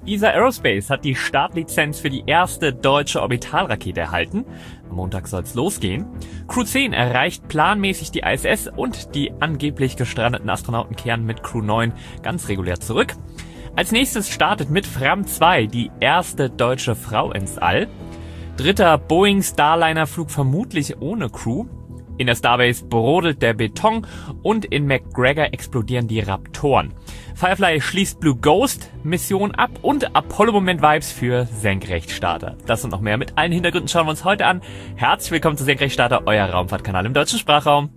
ESA Aerospace hat die Startlizenz für die erste deutsche Orbitalrakete erhalten. Am Montag soll's losgehen. Crew 10 erreicht planmäßig die ISS und die angeblich gestrandeten Astronauten kehren mit Crew 9 ganz regulär zurück. Als nächstes startet mit Fram 2 die erste deutsche Frau ins All. Dritter Boeing Starliner-Flug vermutlich ohne Crew. In der Starbase brodelt der Beton und in McGregor explodieren die Raptoren. Firefly schließt Blue Ghost Mission ab und Apollo-Moment-Vibes für Senkrechtstarter. Das und noch mehr mit allen Hintergründen schauen wir uns heute an. Herzlich willkommen zu Senkrechtstarter, euer Raumfahrtkanal im deutschen Sprachraum.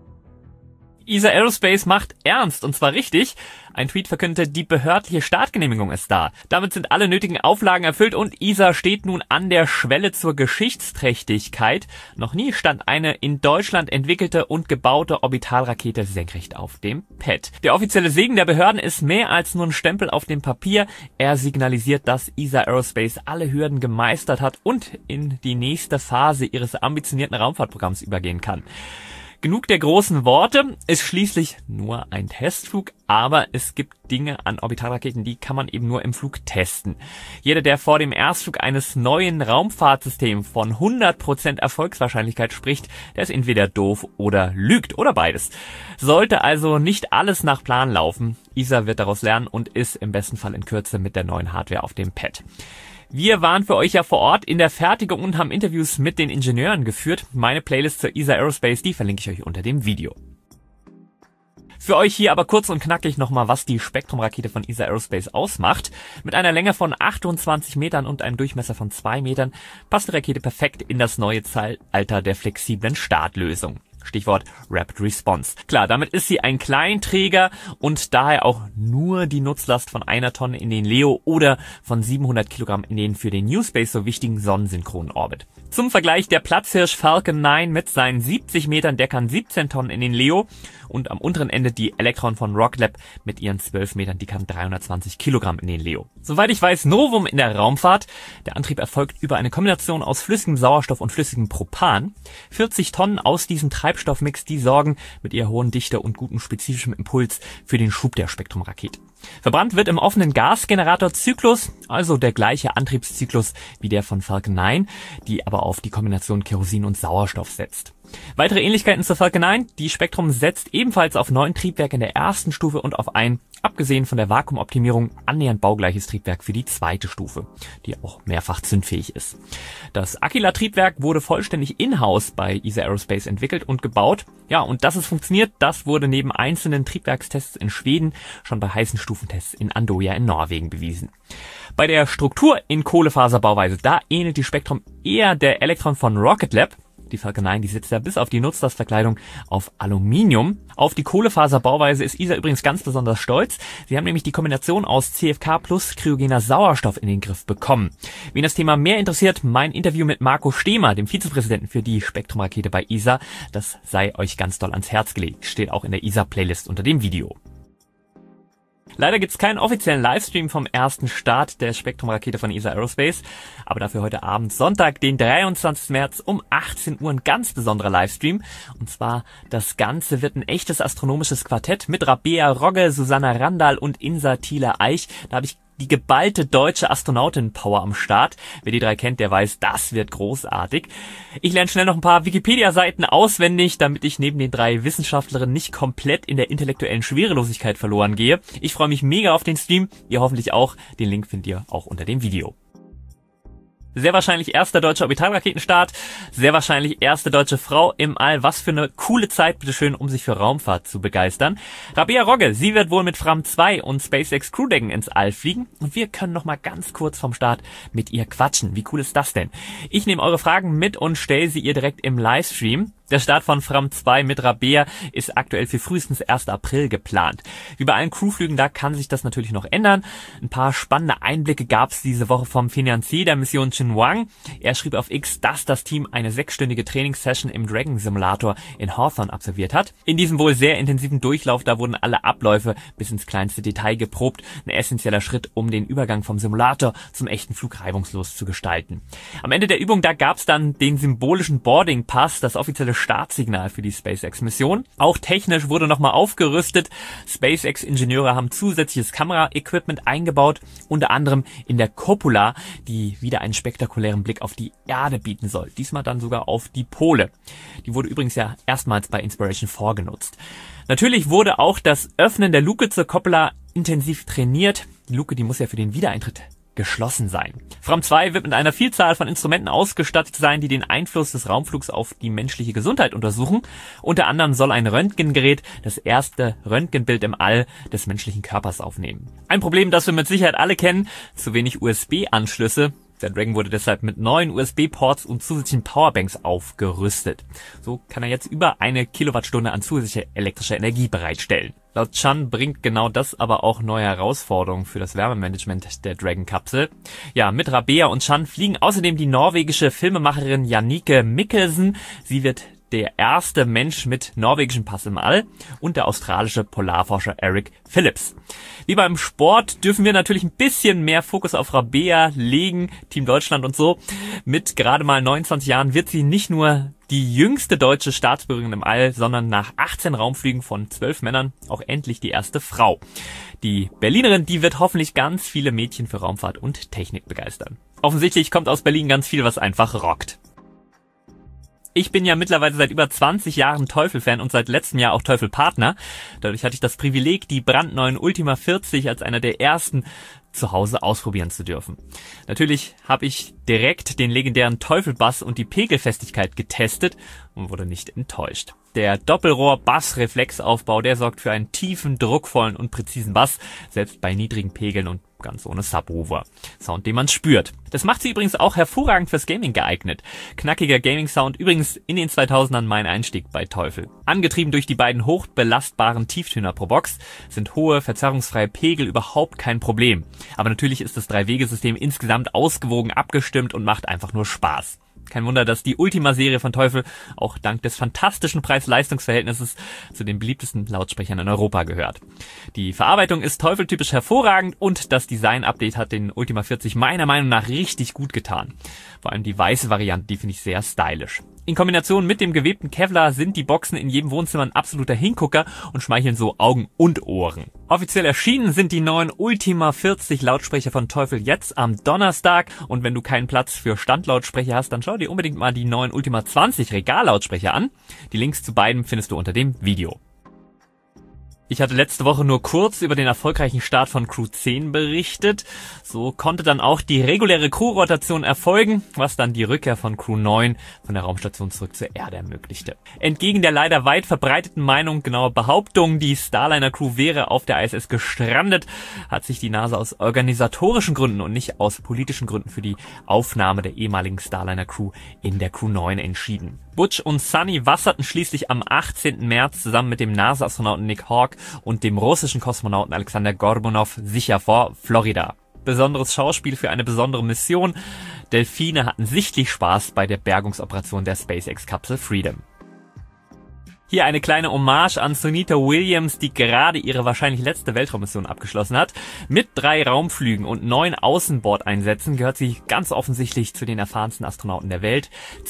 ESA Aerospace macht ernst, und zwar richtig. Ein Tweet verkündete, die behördliche Startgenehmigung ist da. Damit sind alle nötigen Auflagen erfüllt und ESA steht nun an der Schwelle zur Geschichtsträchtigkeit. Noch nie stand eine in Deutschland entwickelte und gebaute Orbitalrakete senkrecht auf dem Pad. Der offizielle Segen der Behörden ist mehr als nur ein Stempel auf dem Papier. Er signalisiert, dass ESA Aerospace alle Hürden gemeistert hat und in die nächste Phase ihres ambitionierten Raumfahrtprogramms übergehen kann. Genug der großen Worte, ist schließlich nur ein Testflug, aber es gibt Dinge an Orbitalraketen, die kann man eben nur im Flug testen. Jeder, der vor dem Erstflug eines neuen Raumfahrtsystems von 100% Erfolgswahrscheinlichkeit spricht, der ist entweder doof oder lügt oder beides. Sollte also nicht alles nach Plan laufen. ESA wird daraus lernen und ist im besten Fall in Kürze mit der neuen Hardware auf dem Pad. Wir waren für euch ja vor Ort in der Fertigung und haben Interviews mit den Ingenieuren geführt. Meine Playlist zur ESA Aerospace, die verlinke ich euch unter dem Video. Für euch hier aber kurz und knackig nochmal, was die Spektrum-Rakete von ESA Aerospace ausmacht. Mit einer Länge von 28 Metern und einem Durchmesser von 2 Metern passt die Rakete perfekt in das neue Zeitalter der flexiblen Startlösung. Stichwort Rapid Response. Klar, damit ist sie ein Kleinträger und daher auch nur die Nutzlast von 1 Tonne in den LEO oder von 700 Kilogramm in den für den New Space so wichtigen sonnensynchronen Orbit. Zum Vergleich der Platzhirsch Falcon 9 mit seinen 70 Metern, der kann 17 Tonnen in den LEO und am unteren Ende die Electron von Rocket Lab mit ihren 12 Metern, die kann 320 Kilogramm in den LEO. Soweit ich weiß, Novum in der Raumfahrt. Der Antrieb erfolgt über eine Kombination aus flüssigem Sauerstoff und flüssigem Propan. 40 Tonnen aus diesem Treibstoffmix, die sorgen mit ihrer hohen Dichte und gutem spezifischen Impuls für den Schub der Spektrum-Rakete. Verbrannt wird im offenen Gasgeneratorzyklus, also der gleiche Antriebszyklus wie der von Falcon 9, die aber auf die Kombination Kerosin und Sauerstoff setzt. Weitere Ähnlichkeiten zur Falcon 9, die Spektrum setzt ebenfalls auf 9 Triebwerke in der ersten Stufe und auf ein, abgesehen von der Vakuumoptimierung, annähernd baugleiches Triebwerk für die zweite Stufe, die auch mehrfach zündfähig ist. Das Aquila-Triebwerk wurde vollständig in-house bei ESA Aerospace entwickelt und gebaut. Ja, und dass es funktioniert, das wurde neben einzelnen Triebwerkstests in Schweden schon bei heißen Stufentests in Andoja in Norwegen bewiesen. Bei der Struktur in Kohlefaserbauweise, da ähnelt die Spektrum eher der Electron von Rocket Lab. Die Falcon 9, die sitzt ja bis auf die Nutzlastverkleidung auf Aluminium. Auf die Kohlefaserbauweise ist ESA übrigens ganz besonders stolz. Sie haben nämlich die Kombination aus CFK plus kryogener Sauerstoff in den Griff bekommen. Wen das Thema mehr interessiert, mein Interview mit Marco Stehmer, dem Vizepräsidenten für die Spektrum-Rakete bei ESA, das sei euch ganz doll ans Herz gelegt. Steht auch in der ESA-Playlist unter dem Video. Leider gibt's keinen offiziellen Livestream vom ersten Start der Spektrum-Rakete von ESA Aerospace, aber dafür heute Abend, Sonntag, den 23. März um 18 Uhr ein ganz besonderer Livestream. Und zwar, das Ganze wird ein echtes astronomisches Quartett mit Rabea Rogge, Susanna Randall und Insa Thiele-Eich. Da habe ich die geballte deutsche Astronautin-Power am Start. Wer die drei kennt, der weiß, das wird großartig. Ich lerne schnell noch ein paar Wikipedia-Seiten auswendig, damit ich neben den 3 Wissenschaftlerinnen nicht komplett in der intellektuellen Schwerelosigkeit verloren gehe. Ich freue mich mega auf den Stream, ihr hoffentlich auch. Den Link findet ihr auch unter dem Video. Sehr wahrscheinlich erster deutscher Orbitalraketenstart, sehr wahrscheinlich erste deutsche Frau im All. Was für eine coole Zeit, bitteschön, um sich für Raumfahrt zu begeistern. Rabea Rogge, sie wird wohl mit Fram 2 und SpaceX Crew Dragon ins All fliegen. Und wir können noch mal ganz kurz vom Start mit ihr quatschen. Wie cool ist das denn? Ich nehme eure Fragen mit und stelle sie ihr direkt im Livestream. Der Start von Fram 2 mit Rabea ist aktuell für frühestens 1. April geplant. Wie bei allen Crewflügen, da kann sich das natürlich noch ändern. Ein paar spannende Einblicke gab es diese Woche vom Financier der Mission Xinhuang. Er schrieb auf X, dass das Team eine 6-stündige Trainingssession im Dragon Simulator in Hawthorne absolviert hat. In diesem wohl sehr intensiven Durchlauf, da wurden alle Abläufe bis ins kleinste Detail geprobt. Ein essentieller Schritt, um den Übergang vom Simulator zum echten Flug reibungslos zu gestalten. Am Ende der Übung, da gab es dann den symbolischen Boarding Pass, das offizielle Startsignal für die SpaceX-Mission. Auch technisch wurde nochmal aufgerüstet. SpaceX-Ingenieure haben zusätzliches Kameraequipment eingebaut, unter anderem in der Cupola, die wieder einen spektakulären Blick auf die Erde bieten soll. Diesmal dann sogar auf die Pole. Die wurde übrigens ja erstmals bei Inspiration 4 genutzt. Natürlich wurde auch das Öffnen der Luke zur Cupola intensiv trainiert. Die Luke, die muss ja für den Wiedereintritt geschlossen sein. Fram 2 wird mit einer Vielzahl von Instrumenten ausgestattet sein, die den Einfluss des Raumflugs auf die menschliche Gesundheit untersuchen. Unter anderem soll ein Röntgengerät das erste Röntgenbild im All des menschlichen Körpers aufnehmen. Ein Problem, das wir mit Sicherheit alle kennen: zu wenig USB-Anschlüsse. Der Dragon wurde deshalb mit neuen USB-Ports und zusätzlichen Powerbanks aufgerüstet. So kann er jetzt über 1 Kilowattstunde an zusätzlicher elektrischer Energie bereitstellen. Laut Chan bringt genau das aber auch neue Herausforderungen für das Wärmemanagement der Dragon-Kapsel. Ja, mit Rabea und Chan fliegen außerdem die norwegische Filmemacherin Jannicke Mikkelsen. Sie wird der erste Mensch mit norwegischem Pass im All und der australische Polarforscher Eric Phillips. Wie beim Sport dürfen wir natürlich ein bisschen mehr Fokus auf Rabea legen, Team Deutschland und so. Mit gerade mal 29 Jahren wird sie nicht nur die jüngste deutsche Staatsbürgerin im All, sondern nach 18 Raumflügen von 12 Männern auch endlich die erste Frau. Die Berlinerin, die wird hoffentlich ganz viele Mädchen für Raumfahrt und Technik begeistern. Offensichtlich kommt aus Berlin ganz viel, was einfach rockt. Ich bin ja mittlerweile seit über 20 Jahren Teufel-Fan und seit letztem Jahr auch Teufel-Partner. Dadurch hatte ich das Privileg, die brandneuen Ultima 40 als einer der ersten zu Hause ausprobieren zu dürfen. Natürlich habe ich direkt den legendären Teufel-Bass und die Pegelfestigkeit getestet und wurde nicht enttäuscht. Der Doppelrohr-Bass-Reflexaufbau, der sorgt für einen tiefen, druckvollen und präzisen Bass, selbst bei niedrigen Pegeln und ganz ohne Subwoofer. Sound, den man spürt. Das macht sie übrigens auch hervorragend fürs Gaming geeignet. Knackiger Gaming-Sound, übrigens in den 2000ern mein Einstieg bei Teufel. Angetrieben durch die beiden hochbelastbaren Tieftöner pro Box sind hohe, verzerrungsfreie Pegel überhaupt kein Problem. Aber natürlich ist das 3-Wege-System insgesamt ausgewogen abgestimmt und macht einfach nur Spaß. Kein Wunder, dass die Ultima-Serie von Teufel auch dank des fantastischen Preis-Leistungs-Verhältnisses zu den beliebtesten Lautsprechern in Europa gehört. Die Verarbeitung ist Teufel-typisch hervorragend und das Design-Update hat den Ultima 40 meiner Meinung nach richtig gut getan. Vor allem die weiße Variante, die finde ich sehr stylisch. In Kombination mit dem gewebten Kevlar sind die Boxen in jedem Wohnzimmer ein absoluter Hingucker und schmeicheln so Augen und Ohren. Offiziell erschienen sind die neuen Ultima 40 Lautsprecher von Teufel jetzt am Donnerstag und wenn du keinen Platz für Standlautsprecher hast, dann schau dir unbedingt mal die neuen Ultima 20 Regallautsprecher an. Die Links zu beiden findest du unter dem Video. Ich hatte letzte Woche nur kurz über den erfolgreichen Start von Crew 10 berichtet. So konnte dann auch die reguläre Crew-Rotation erfolgen, was dann die Rückkehr von Crew 9 von der Raumstation zurück zur Erde ermöglichte. Entgegen der leider weit verbreiteten Meinung, genauer Behauptung, die Starliner-Crew wäre auf der ISS gestrandet, hat sich die NASA aus organisatorischen Gründen und nicht aus politischen Gründen für die Aufnahme der ehemaligen Starliner-Crew in der Crew 9 entschieden. Butch und Sunny wasserten schließlich am 18. März zusammen mit dem NASA-Astronauten Nick Hawk und dem russischen Kosmonauten Alexander Gorbunow sicher vor Florida. Besonderes Schauspiel für eine besondere Mission. Delfine hatten sichtlich Spaß bei der Bergungsoperation der SpaceX-Kapsel Freedom. Hier eine kleine Hommage an Sunita Williams, die gerade ihre wahrscheinlich letzte Weltraummission abgeschlossen hat. Mit 3 Raumflügen und 9 Außenbordeinsätzen gehört sie ganz offensichtlich zu den erfahrensten Astronauten der Welt.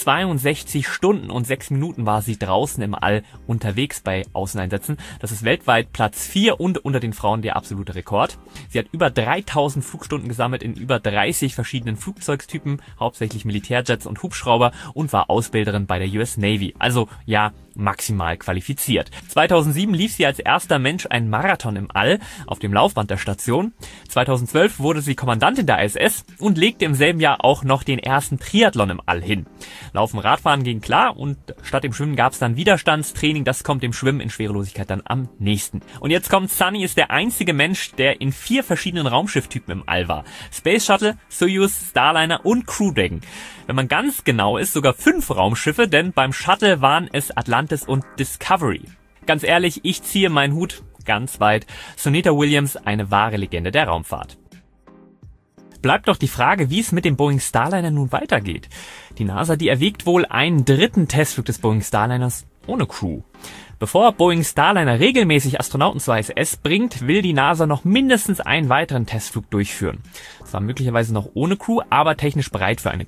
62 Stunden und 6 Minuten war sie draußen im All unterwegs bei Außeneinsätzen. Das ist weltweit Platz 4 und unter den Frauen der absolute Rekord. Sie hat über 3000 Flugstunden gesammelt in über 30 verschiedenen Flugzeugtypen, hauptsächlich Militärjets und Hubschrauber und war Ausbilderin bei der US Navy. Also ja, maximal qualifiziert. 2007 lief sie als erster Mensch einen Marathon im All auf dem Laufband der Station. 2012 wurde sie Kommandantin der ISS und legte im selben Jahr auch noch den ersten Triathlon im All hin. Laufen, Radfahren ging klar und statt dem Schwimmen gab es dann Widerstandstraining. Das kommt dem Schwimmen in Schwerelosigkeit dann am nächsten. Und jetzt kommt Sunny, ist der einzige Mensch, der in 4 verschiedenen Raumschifftypen im All war. Space Shuttle, Soyuz, Starliner und Crew Dragon. Wenn man ganz genau ist, sogar 5 Raumschiffe, denn beim Shuttle waren es Atlantis und Discovery. Ganz ehrlich, ich ziehe meinen Hut ganz weit. Sunita Williams, eine wahre Legende der Raumfahrt. Bleibt doch die Frage, wie es mit dem Boeing Starliner nun weitergeht. Die NASA, die erwägt wohl einen 3. Testflug des Boeing Starliners ohne Crew. Bevor Boeing Starliner regelmäßig Astronauten zur ISS bringt, will die NASA noch mindestens einen weiteren Testflug durchführen. Zwar möglicherweise noch ohne Crew, aber technisch bereit für eine Crew.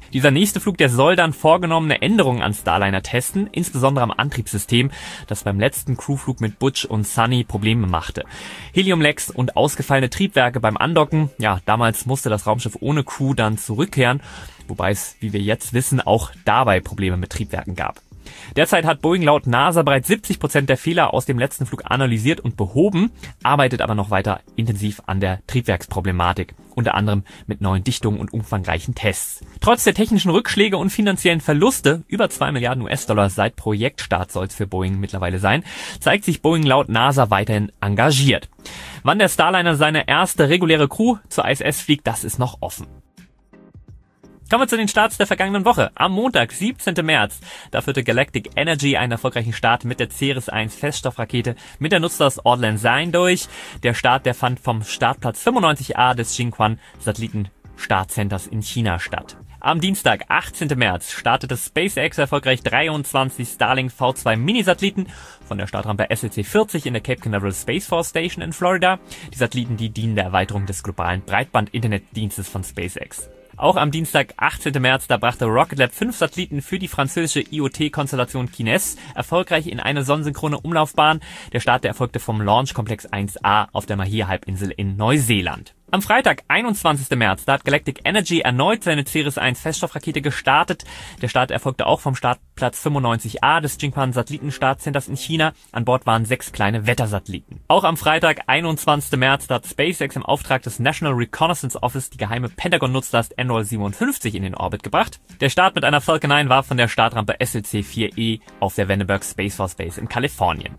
Dieser nächste Flug, der soll dann vorgenommene Änderungen an Starliner testen, insbesondere am Antriebssystem, das beim letzten Crewflug mit Butch und Sunny Probleme machte. Heliumlecks und ausgefallene Triebwerke beim Andocken, ja, damals musste das Raumschiff ohne Crew dann zurückkehren, wobei es, wie wir jetzt wissen, auch dabei Probleme mit Triebwerken gab. Derzeit hat Boeing laut NASA bereits 70% der Fehler aus dem letzten Flug analysiert und behoben, arbeitet aber noch weiter intensiv an der Triebwerksproblematik, unter anderem mit neuen Dichtungen und umfangreichen Tests. Trotz der technischen Rückschläge und finanziellen Verluste, über 2 Milliarden US-Dollar seit Projektstart soll es für Boeing mittlerweile sein, zeigt sich Boeing laut NASA weiterhin engagiert. Wann der Starliner seine erste reguläre Crew zur ISS fliegt, das ist noch offen. Kommen wir zu den Starts der vergangenen Woche. Am Montag, 17. März, da führte Galactic Energy einen erfolgreichen Start mit der Ceres 1 Feststoffrakete mit der Nutzlast Orlan 9 durch. Der Start, der fand vom Startplatz 95A des Jiuquan Satellitenstartcenters in China statt. Am Dienstag, 18. März, startete SpaceX erfolgreich 23 Starlink V2 Mini-Satelliten von der Startrampe SLC 40 in der Cape Canaveral Space Force Station in Florida. Die Satelliten, die dienen der Erweiterung des globalen Breitband-Internetdienstes von SpaceX. Auch am Dienstag, 18. März, da brachte Rocket Lab 5 Satelliten für die französische IoT-Konstellation Kines erfolgreich in eine sonnensynchrone Umlaufbahn. Der Start, der erfolgte vom Launch-Komplex 1A auf der Mahia-Halbinsel in Neuseeland. Am Freitag, 21. März, da hat Galactic Energy erneut seine Ceres 1 Feststoffrakete gestartet. Der Start erfolgte auch vom Startplatz 95A des Jiuquan Satellitenstartcenters in China. An Bord waren 6 kleine Wettersatelliten. Auch am Freitag, 21. März, da hat SpaceX im Auftrag des National Reconnaissance Office die geheime Pentagon-Nutzlast Enroll 57 in den Orbit gebracht. Der Start mit einer Falcon 9 war von der Startrampe SLC 4E auf der Vandenberg Space Force Base in Kalifornien.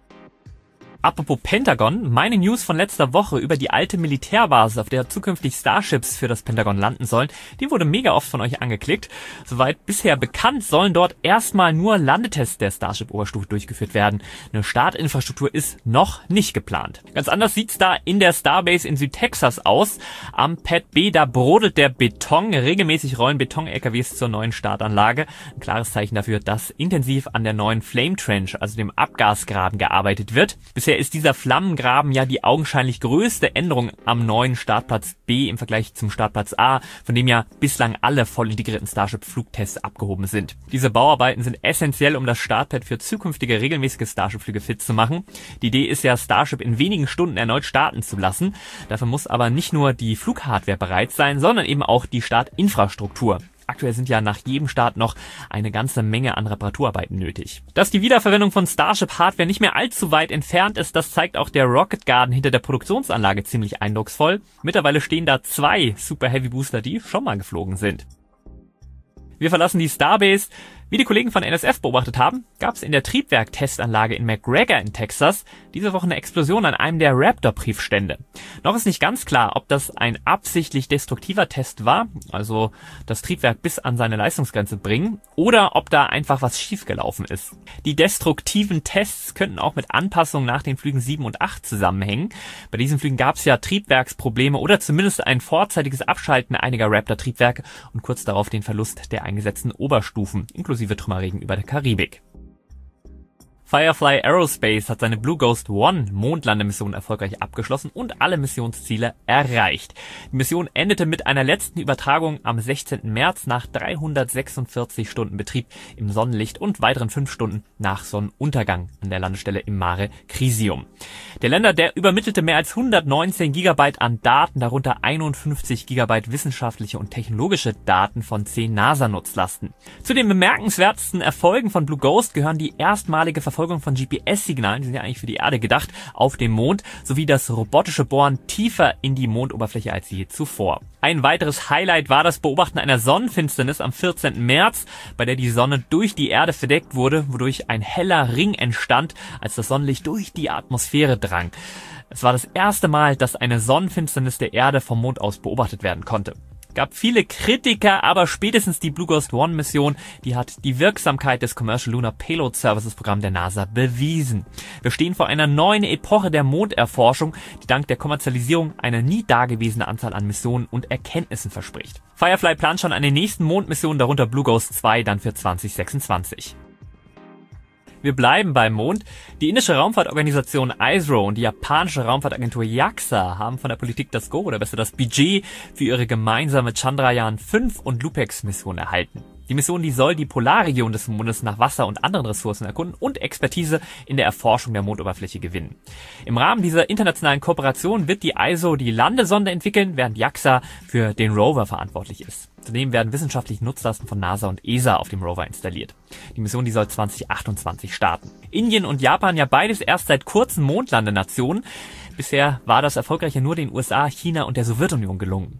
Apropos Pentagon, meine News von letzter Woche über die alte Militärbasis, auf der zukünftig Starships für das Pentagon landen sollen, die wurde mega oft von euch angeklickt. Soweit bisher bekannt, sollen dort erstmal nur Landetests der Starship-Oberstufe durchgeführt werden. Eine Startinfrastruktur ist noch nicht geplant. Ganz anders sieht's da in der Starbase in Südtexas aus. Am Pad B, da brodelt der Beton. Regelmäßig rollen Beton-LKWs zur neuen Startanlage. Ein klares Zeichen dafür, dass intensiv an der neuen Flame Trench, also dem Abgasgraben, gearbeitet wird. Bisher ist dieser Flammengraben ja die augenscheinlich größte Änderung am neuen Startplatz B im Vergleich zum Startplatz A, von dem ja bislang alle voll integrierten Starship-Flugtests abgehoben sind. Diese Bauarbeiten sind essentiell, um das Startpad für zukünftige regelmäßige Starship-Flüge fit zu machen. Die Idee ist ja, Starship in wenigen Stunden erneut starten zu lassen. Dafür muss aber nicht nur die Flughardware bereit sein, sondern eben auch die Startinfrastruktur. Aktuell sind ja nach jedem Start noch eine ganze Menge an Reparaturarbeiten nötig. Dass die Wiederverwendung von Starship-Hardware nicht mehr allzu weit entfernt ist, das zeigt auch der Rocket Garden hinter der Produktionsanlage ziemlich eindrucksvoll. Mittlerweile stehen da 2 Super Heavy Booster, die schon mal geflogen sind. Wir verlassen die Starbase. Wie die Kollegen von NSF beobachtet haben, gab es in der Triebwerk-Testanlage in McGregor in Texas diese Woche eine Explosion an einem der Raptor-Briefstände. Noch ist nicht ganz klar, ob das ein absichtlich destruktiver Test war, also das Triebwerk bis an seine Leistungsgrenze bringen, oder ob da einfach was schiefgelaufen ist. Die destruktiven Tests könnten auch mit Anpassungen nach den Flügen 7 und 8 zusammenhängen. Bei diesen Flügen gab es ja Triebwerksprobleme oder zumindest ein vorzeitiges Abschalten einiger Raptor-Triebwerke und kurz darauf den Verlust der eingesetzten Oberstufen, inklusive Trümmerregen über der Karibik. Firefly Aerospace hat seine Blue Ghost 1 Mondlandemission erfolgreich abgeschlossen und alle Missionsziele erreicht. Die Mission endete mit einer letzten Übertragung am 16. März nach 346 Stunden Betrieb im Sonnenlicht und weiteren 5 Stunden nach Sonnenuntergang an der Landestelle im Mare Crisium. Der Lander, der übermittelte mehr als 119 GB an Daten, darunter 51 GB wissenschaftliche und technologische Daten von 10 NASA-Nutzlasten. Zu den bemerkenswertesten Erfolgen von Blue Ghost gehören die erstmalige Verfolgung von GPS-Signalen, die sind ja eigentlich für die Erde gedacht, auf dem Mond, sowie das robotische Bohren tiefer in die Mondoberfläche als je zuvor. Ein weiteres Highlight war das Beobachten einer Sonnenfinsternis am 14. März, bei der die Sonne durch die Erde verdeckt wurde, wodurch ein heller Ring entstand, als das Sonnenlicht durch die Atmosphäre drang. Es war das erste Mal, dass eine Sonnenfinsternis der Erde vom Mond aus beobachtet werden konnte. Gab viele Kritiker, aber spätestens die Blue Ghost 1 Mission, die hat die Wirksamkeit des Commercial Lunar Payload Services Programm der NASA bewiesen. Wir stehen vor einer neuen Epoche der Monderforschung, die dank der Kommerzialisierung eine nie dagewesene Anzahl an Missionen und Erkenntnissen verspricht. Firefly plant schon eine nächsten Mondmission, darunter Blue Ghost 2, dann für 2026. Wir bleiben beim Mond. Die indische Raumfahrtorganisation ISRO und die japanische Raumfahrtagentur JAXA haben von der Politik das Go, oder besser das Budget, für ihre gemeinsame Chandrayaan 5 und LUPEX-Mission erhalten. Die Mission, die soll die Polarregion des Mondes nach Wasser und anderen Ressourcen erkunden und Expertise in der Erforschung der Mondoberfläche gewinnen. Im Rahmen dieser internationalen Kooperation wird die ISRO die Landesonde entwickeln, während JAXA für den Rover verantwortlich ist. Zudem werden wissenschaftliche Nutzlasten von NASA und ESA auf dem Rover installiert. Die Mission, die soll 2028 starten. Indien und Japan, ja beides erst seit kurzem Mondlandenationen. Bisher war das erfolgreiche nur den USA, China und der Sowjetunion gelungen.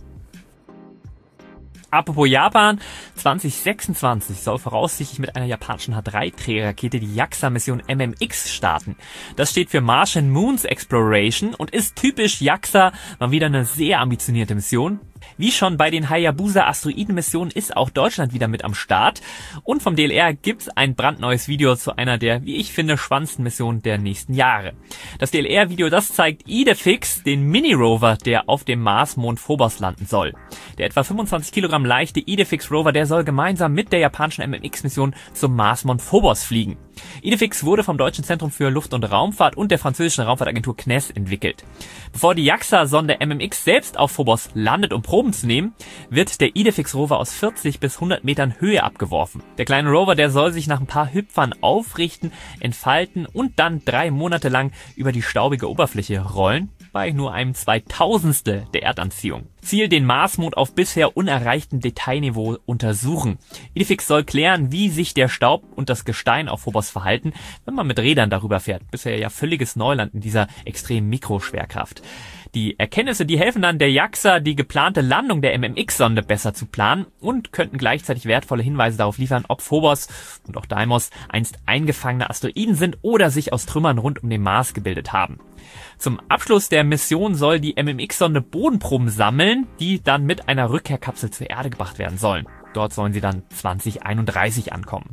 Apropos Japan, 2026 soll voraussichtlich mit einer japanischen H3-Trägerrakete die JAXA-Mission MMX starten. Das steht für Martian Moons Exploration und ist typisch JAXA, mal wieder eine sehr ambitionierte Mission. Wie schon bei den Hayabusa-Asteroiden-Missionen ist auch Deutschland wieder mit am Start. Und vom DLR gibt's ein brandneues Video zu einer der, wie ich finde, spannendsten Missionen der nächsten Jahre. Das DLR-Video, das zeigt IDEFIX, den Mini-Rover, der auf dem Mars-Mond Phobos landen soll. Der etwa 25 Kilogramm leichte IDEFIX-Rover, der soll gemeinsam mit der japanischen MMX-Mission zum Mars-Mond Phobos fliegen. IDEFIX wurde vom Deutschen Zentrum für Luft- und Raumfahrt und der französischen Raumfahrtagentur CNES entwickelt. Bevor die JAXA-Sonde MMX selbst auf Phobos landet, um Proben zu nehmen, wird der IDEFIX-Rover aus 40 bis 100 Metern Höhe abgeworfen. Der kleine Rover, der soll sich nach ein paar Hüpfern aufrichten, entfalten und dann 3 Monate lang über die staubige Oberfläche rollen, bei nur einem 2000stel der Erdanziehung. Ziel: den Marsmond auf bisher unerreichtem Detailniveau untersuchen. IDEFIX soll klären, wie sich der Staub und das Gestein auf Phobos verhalten, wenn man mit Rädern darüber fährt. Bisher ja völliges Neuland in dieser extremen Mikroschwerkraft. Die Erkenntnisse, die helfen dann der JAXA, die geplante Landung der MMX-Sonde besser zu planen und könnten gleichzeitig wertvolle Hinweise darauf liefern, ob Phobos und auch Deimos einst eingefangene Asteroiden sind oder sich aus Trümmern rund um den Mars gebildet haben. Zum Abschluss der Mission soll die MMX-Sonde Bodenproben sammeln, die dann mit einer Rückkehrkapsel zur Erde gebracht werden sollen. Dort sollen sie dann 2031 ankommen.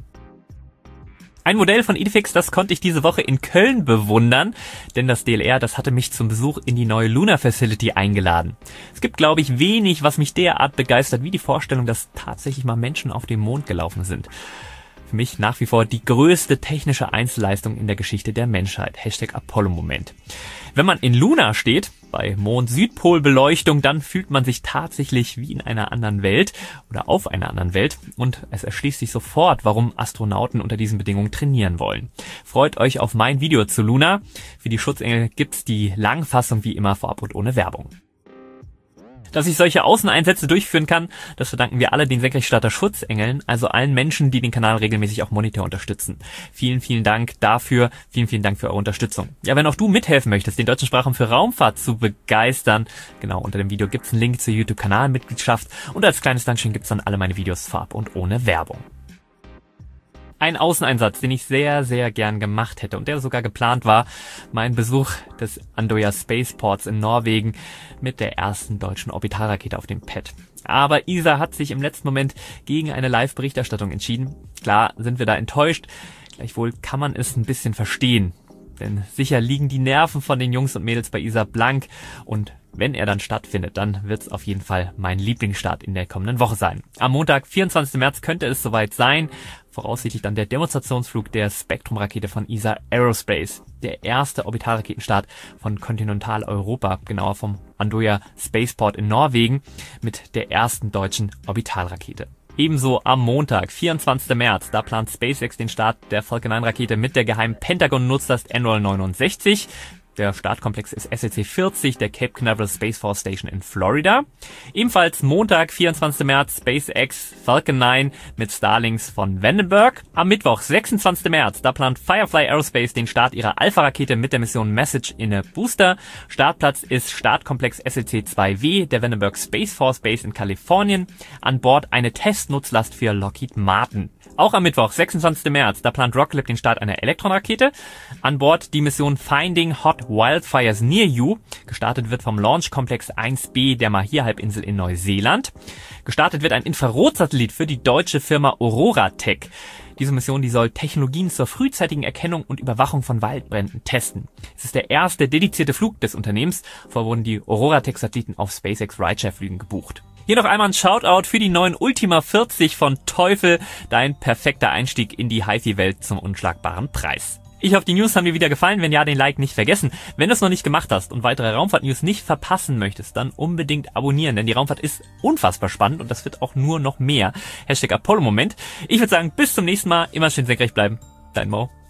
Ein Modell von IDEFIX, das konnte ich diese Woche in Köln bewundern, denn das DLR, das hatte mich zum Besuch in die neue Lunar Facility eingeladen. Es gibt, glaube ich, wenig, was mich derart begeistert, wie die Vorstellung, dass tatsächlich mal Menschen auf dem Mond gelaufen sind. Für mich nach wie vor die größte technische Einzelleistung in der Geschichte der Menschheit. #Apollo-Moment. Wenn man in Luna steht, bei Mond-Südpol-Beleuchtung, dann fühlt man sich tatsächlich wie in einer anderen Welt oder auf einer anderen Welt und es erschließt sich sofort, warum Astronauten unter diesen Bedingungen trainieren wollen. Freut euch auf mein Video zu Luna. Für die Schutzengel gibt's die Langfassung wie immer vorab und ohne Werbung. Dass ich solche Außeneinsätze durchführen kann, das verdanken wir alle den Senkrechtstarter Schutzengeln, also allen Menschen, die den Kanal regelmäßig auch monetär unterstützen. Vielen, vielen Dank dafür. Vielen, vielen Dank für eure Unterstützung. Ja, wenn auch du mithelfen möchtest, den Deutschen Sprachraum für Raumfahrt zu begeistern, genau, unter dem Video gibt's einen Link zur YouTube-Kanalmitgliedschaft und als kleines Dankeschön gibt's dann alle meine Videos vorab und ohne Werbung. Ein Außeneinsatz, den ich sehr, sehr gern gemacht hätte und der sogar geplant war, mein Besuch des Andøya Spaceports in Norwegen mit der ersten deutschen Orbitalrakete auf dem Pad. Aber ESA hat sich im letzten Moment gegen eine Live-Berichterstattung entschieden. Klar sind wir da enttäuscht, gleichwohl kann man es ein bisschen verstehen. Denn sicher liegen die Nerven von den Jungs und Mädels bei ESA blank und wenn er dann stattfindet, dann wird's auf jeden Fall mein Lieblingsstart in der kommenden Woche sein. Am Montag, 24. März, könnte es soweit sein. Voraussichtlich dann der Demonstrationsflug der Spectrum-Rakete von ESA Aerospace. Der erste Orbitalraketenstart von Kontinentaleuropa, genauer vom Andøya Spaceport in Norwegen, mit der ersten deutschen Orbitalrakete. Ebenso am Montag, 24. März, da plant SpaceX den Start der Falcon 9 Rakete mit der geheimen Pentagon-Nutzlast NROL 69. Der Startkomplex ist SLC 40 der Cape Canaveral Space Force Station in Florida. Ebenfalls Montag, 24. März, SpaceX Falcon 9 mit Starlings von Vandenberg. Am Mittwoch, 26. März, da plant Firefly Aerospace den Start ihrer Alpha-Rakete mit der Mission Message in a Booster. Startplatz ist Startkomplex SLC 2W der Vandenberg Space Force Base in Kalifornien. An Bord eine Testnutzlast für Lockheed Martin. Auch am Mittwoch, 26. März, da plant Rocket Lab den Start einer Elektronrakete. An Bord die Mission Finding Hot Wildfires Near You. Gestartet wird vom Launch-Komplex 1B der Mahir-Halbinsel in Neuseeland. Gestartet wird ein Infrarotsatellit für die deutsche Firma Aurora Tech. Diese Mission, die soll Technologien zur frühzeitigen Erkennung und Überwachung von Waldbränden testen. Es ist der erste dedizierte Flug des Unternehmens. Vorher wurden die Aurora Tech Satelliten auf SpaceX Rideshare-Flügen gebucht. Hier noch einmal ein Shoutout für die neuen Ultima 40 von Teufel, dein perfekter Einstieg in die HiFi-Welt zum unschlagbaren Preis. Ich hoffe, die News haben dir wieder gefallen. Wenn ja, den Like nicht vergessen. Wenn du es noch nicht gemacht hast und weitere Raumfahrt-News nicht verpassen möchtest, dann unbedingt abonnieren, denn die Raumfahrt ist unfassbar spannend und das wird auch nur noch mehr. #Apollo-Moment. Ich würde sagen, bis zum nächsten Mal. Immer schön senkrecht bleiben. Dein Mo.